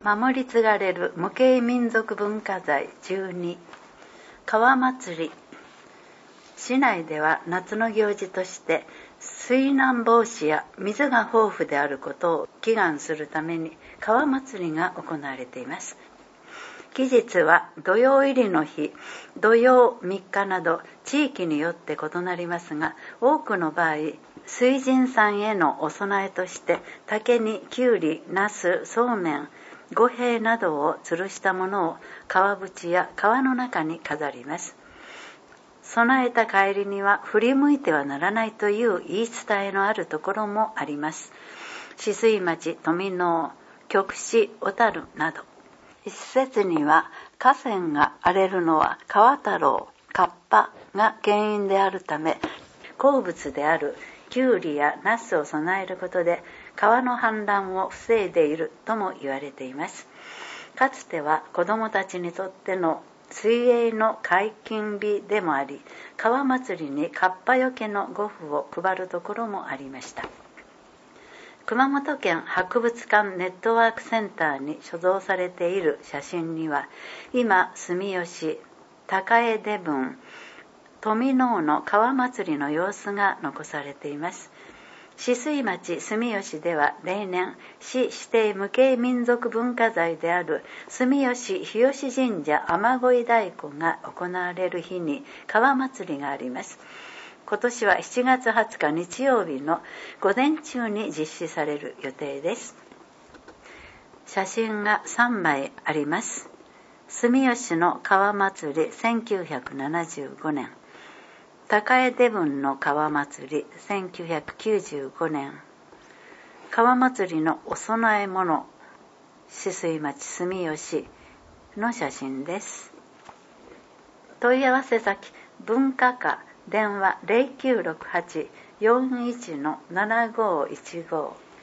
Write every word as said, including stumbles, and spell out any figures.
守り継がれる無形民族文化財じゅうに、川祭り。市内では夏の行事として水難防止や水が豊富であることを祈願するために川祭りが行われています。期日は土曜入りの日、土曜みっかなど地域によって異なりますが、多くの場合水神さんへのお供えとして竹にきゅうり、なす、そうめん、五平などを吊るしたものを川淵や川の中に飾ります。備えた帰りには振り向いてはならないという言い伝えのあるところもあります。止水町、富能、極紫、小樽など。一説には河川が荒れるのは川太郎、河童が原因であるため、好物であるきゅうりやナスを備えることで川の氾濫を防いでいるとも言われています。かつては子どもたちにとっての水泳の解禁日でもあり、川祭りに河童よけの呉服を配るところもありました。熊本県博物館ネットワークセンターに所蔵されている写真には、今住吉、高江出分、富能の川祭りの様子が残されています。止水町住吉では例年、市指定無形民族文化財である住吉日吉神社雨乞い太鼓が行われる日に川祭りがあります。今年はしちがつはつか日曜日の午前中に実施される予定です。写真がさんまいあります。住吉の川祭りせんきゅうひゃくななじゅうごねん、高江出分の川祭りせんきゅうひゃくきゅうじゅうごねん、川祭りのお供え物、止水町住吉の写真です。問い合わせ先、文化課電話 ゼロきゅうろくはち よんいちのななごいちご